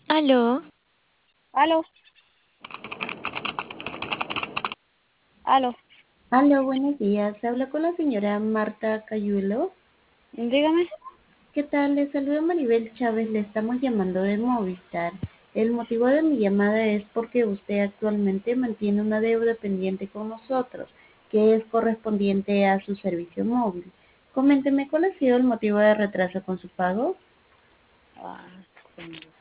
Aló, Aló, aló, Aló, buenos días. Hablo con la señora Marta Cayuelo. dígame. ¿Qué tal? Le saluda Maribel Chávez. Le estamos llamando de Movistar. El motivo de mi llamada es porque usted actualmente mantiene una deuda pendiente con nosotros, que es correspondiente a su servicio móvil. Coménteme cuál ha sido el motivo de retraso con su pago. Ah, coño.